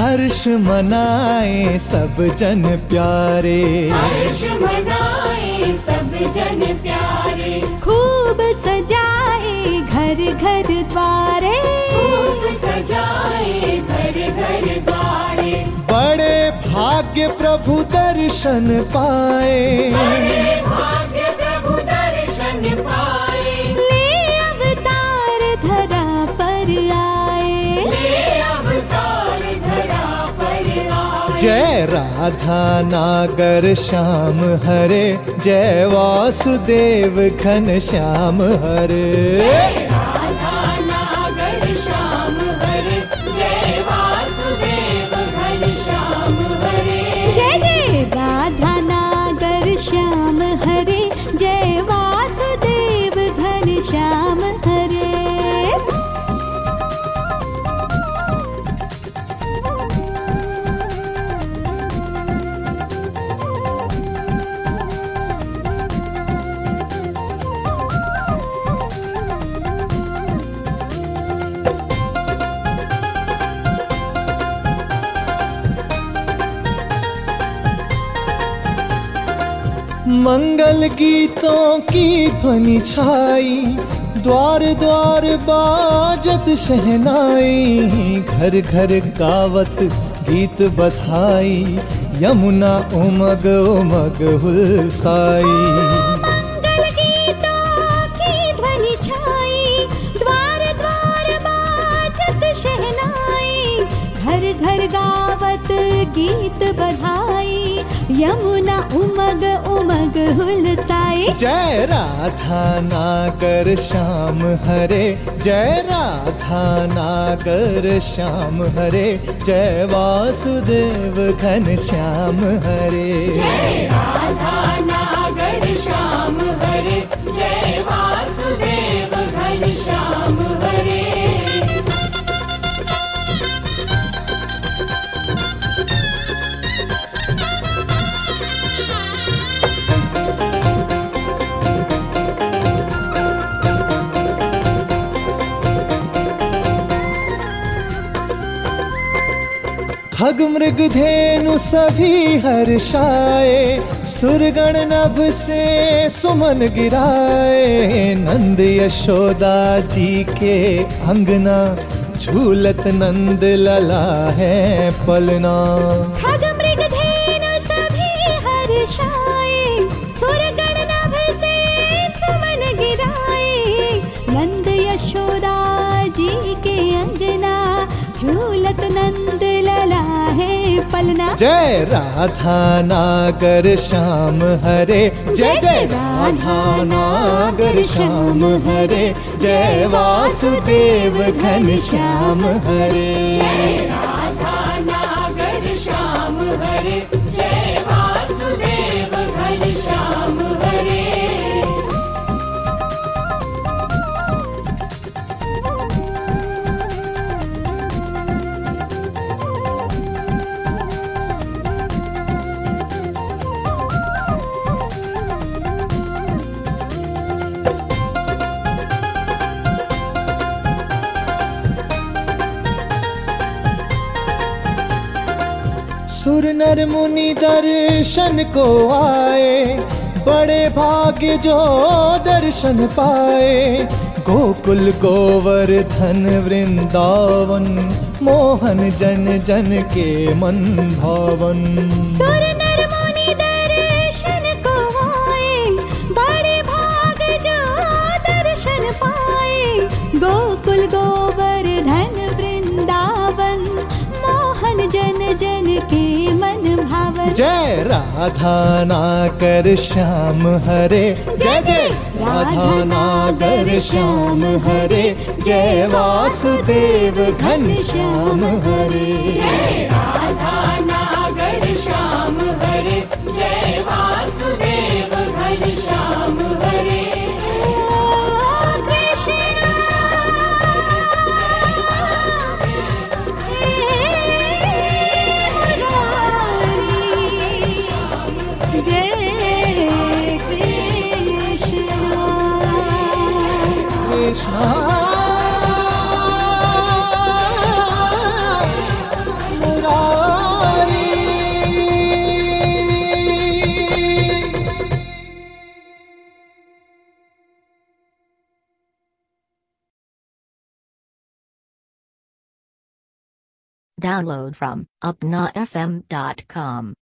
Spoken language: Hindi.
हर्ष मनाए सब जन प्यारे, हर्ष मनाए सब जन प्यारे। खूब सजाए घर घर द्वारे, खूब सजाए घर घर द्वारे। बड़े भाग्य प्रभु दर्शन पाए, बड़े भाग्य प्रभु दर्शन पाए। ले अवतार धरा पर आए, ले अवतार धरा पर आए। जय राधा नागर श्याम हरे, जय वासुदेव घन श्याम हरे। जय राधा नागर श्याम हरे, जय वासुदेव घन श्याम हरे। जय जय राधा नागर श्याम हरे, जय वासुदेव घन श्याम हरे। मंगल गीतों की ध्वनि छाई, द्वार द्वार बाजत शहनाई। घर घर गावत गीत बधाई, यमुना उमग उमग हुलसाई। मंगल गीतों की ध्वनि छाई, द्वार द्वार बाजत शहनाई। घर घर गावत गीत बधाई, यमुना उमग उमग हुलसाई। जय राधा नागर श्याम हरे, जय राधा नागर श्याम हरे, जय वासुदेव घन श्याम हरे। जय राधा नागर श्याम हरे, जय वासुदेव घन श्याम हरे। खग मृग धेनु सभी हर्षाए, सुरगण नभ से सुमन गिराए। नंद यशोदा जी के अंगना, झूलत नंद लला है पलना। खग मृग धेनु सभी हर्षाए, सुरगण नभ से सुमन गिराए। नंद यशोदा जी के अंगना, झूलत नंद लला है पलना। जय राधा नागर श्याम हरे, जय जय राधा नागर श्याम हरे, जय वासुदेव घन श्याम हरे। जय राधा नागर श्याम हरे, जय वासुदेव घन श्याम हरे। सुर नर मुनि दर्शन को आए, बड़े भाग्य जो दर्शन पाए। गोकुल गोवर्धन वृंदावन, मोहन जन जन के मन भावन। सुर नर मुनि दर्शन को आए, बड़े भाग जो दर्शन पाए। गोकुल गोवर्धन वृंदावन, मोहन जन जन के मन भावन। जय राधा नागर श्याम हरे, जय जय राधा नागर श्याम हरे, जय वासुदेव घन श्याम हरे। जय राधा नागर श्याम हरे, जय वासुदेव घन श्याम हरे। Krishna Murari. Download from upnafm.com.